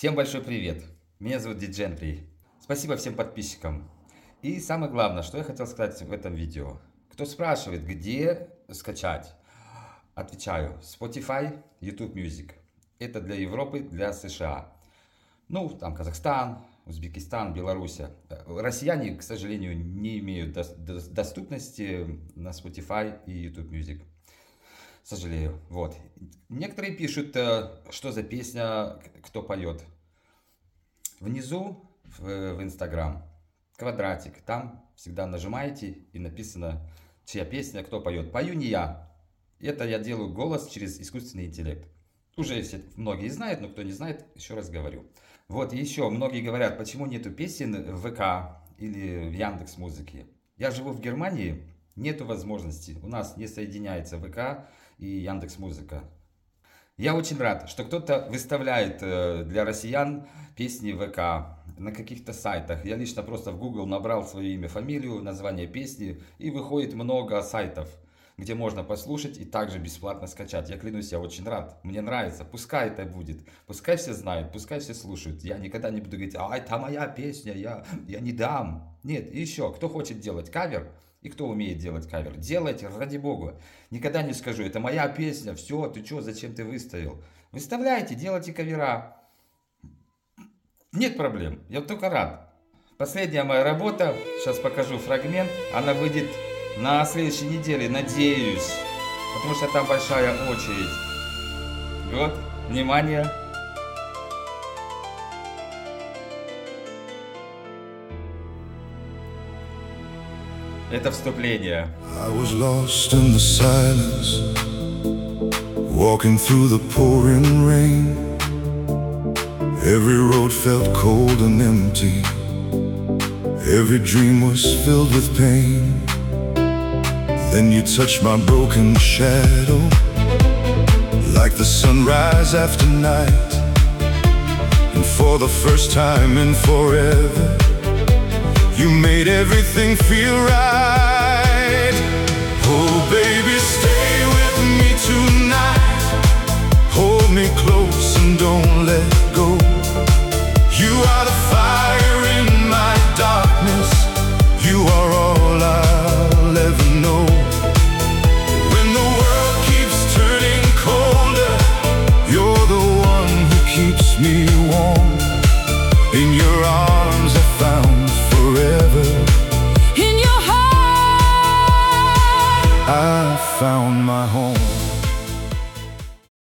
Всем большой привет! Меня зовут Диджентри. Спасибо всем подписчикам. И самое главное, что я хотел сказать в этом видео. Кто спрашивает, где скачать? Отвечаю. Spotify, YouTube Music. Это для Европы, для США. Ну, там Казахстан, Узбекистан, Белоруссия. Россияне, к сожалению, не имеют доступности на Spotify и YouTube Music. Сожалею. Вот. Некоторые пишут, что за песня, кто поет. Внизу в Instagram квадратик. Там всегда нажимаете и написано, чья песня, кто поет. Пою не я. Это я делаю голос через искусственный интеллект. Уже все многие знают, но кто не знает, еще раз говорю. Вот еще многие говорят, почему нету песен в ВК или в Яндекс.Музыке. Я живу в Германии, нету возможности. У нас не соединяется ВК и Яндекс.Музыка. Я очень рад, что кто-то выставляет для россиян песни ВК на каких-то сайтах. Я лично просто в Google набрал свое имя, фамилию, название песни, и выходит много сайтов, где можно послушать и также бесплатно скачать. Я клянусь, я очень рад. Мне нравится. Пускай это будет. Пускай все знают, пускай все слушают. Я никогда не буду говорить, это моя песня, я не дам. Нет, и еще, кто хочет делать кавер, и кто умеет делать кавер, делайте, ради бога. Никогда не скажу, это моя песня, все, ты что, зачем ты выставил? Выставляйте, делайте кавера. Нет проблем, я только рад. Последняя моя работа, сейчас покажу фрагмент, она выйдет на следующей неделе, надеюсь. Потому что там большая очередь. Вот, внимание. Это вступление. I was lost in the silence, walking through the pouring rain. Every road felt cold and empty. Every dream was filled with pain. Then you touched my broken shadow, like the sunrise after night. And for the first time in forever, you made everything feel right. Oh baby, stay with me tonight. Hold me close and don't let